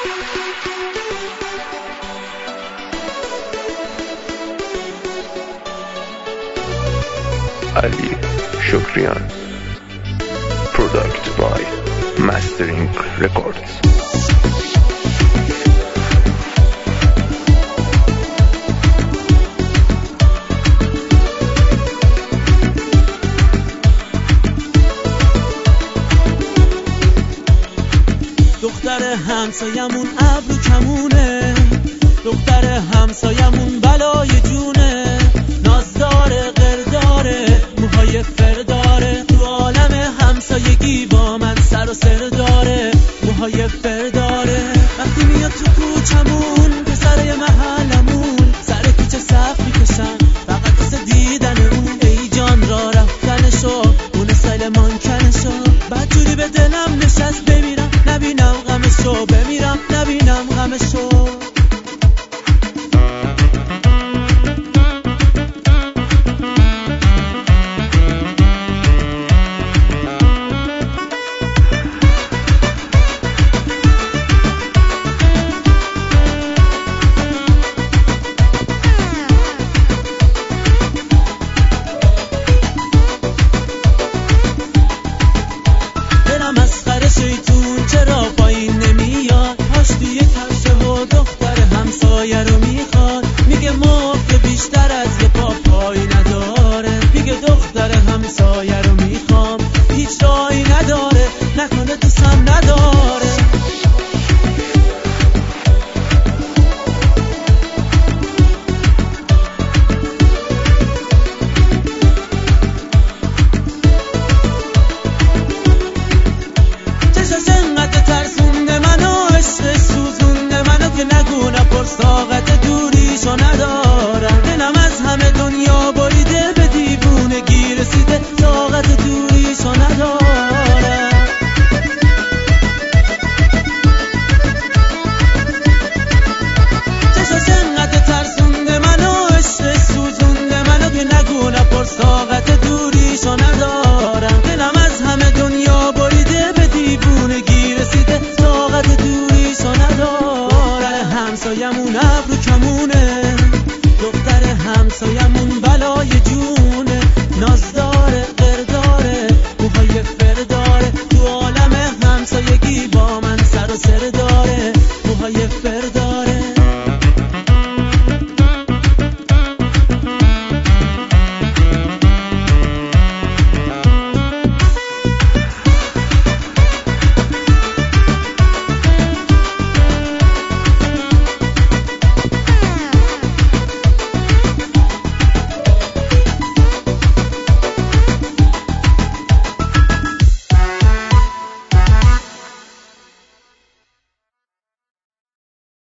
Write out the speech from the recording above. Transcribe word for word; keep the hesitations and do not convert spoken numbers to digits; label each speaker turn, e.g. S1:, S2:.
S1: علی شکریان. Product by Mastering Records.
S2: دختر همسایمون ابرو کمونه، دختر همسایمون بلای جونه، نازداره قرداره موهای فرداره، تو عالم همسایگی با من سر و سر داره، موهای فرداره. وقتی میاد تو کوچمون پسرای محلمون سر کوچه صف میکشن فقط واسه دیدن اون، ای جان را رفتنشو اون سایل مانکنشو، بدجوری به دلم نشست بمیرم نبینم غمشو، بمیرم نبینم غمشو.